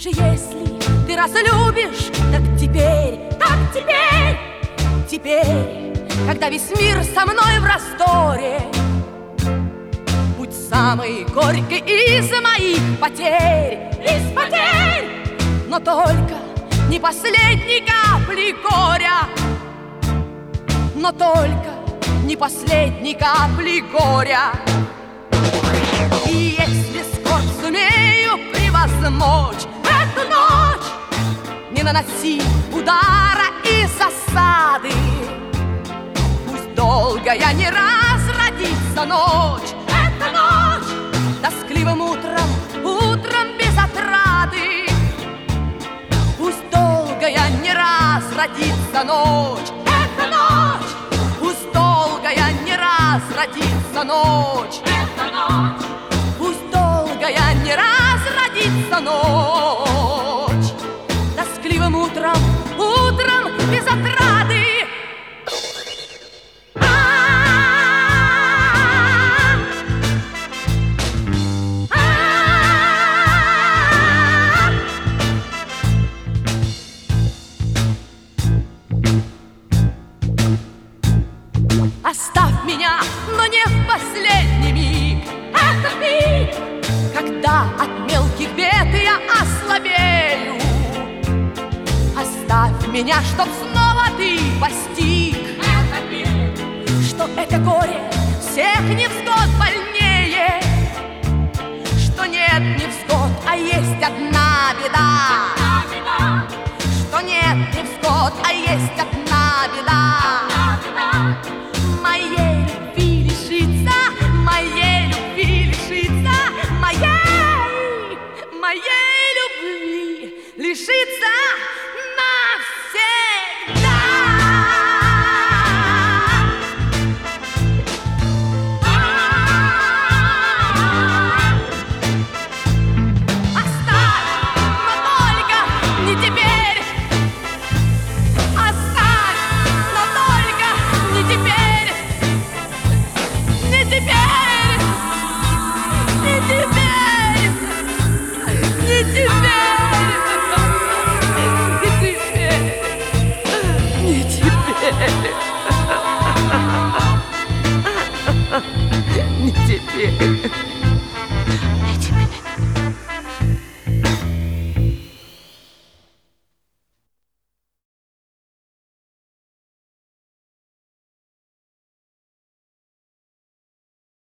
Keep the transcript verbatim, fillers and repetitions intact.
Уж если ты разлюбишь, так теперь, так теперь, теперь, когда весь мир со мной в раздоре, будь самой горькой из моих потерь, из потерь, но только не последней капли горя, но только не последней капли горя. И если скорбь сумею превозмочь эту ночь, не наноси удара и засады, пусть долгая не разродится ночь, эта ночь тоскливым утром, утром без отрады, пусть долгая не разродится ночь, эта ночь, пусть долгая не разродится ночь, эта ночь, пусть долгая не разродится ночь, тоскливым утром, утром без отрады. Оставь меня, но не в последний миг, этот миг, когда от мелких бед я ослабею. Оставь меня, чтоб снова ты постиг этот миг, что это горе всех невзгод больнее, что нет невзгод, а есть одна беда, что нет невзгод, а есть одна беда. Моей любви лишиться, моей любви лишиться, моей, моей любви лишиться навсегда. Оставь, но только не теперь. Оставь, но только не теперь. Не теперь, не теперь, не теперь, не теперь, не теперь.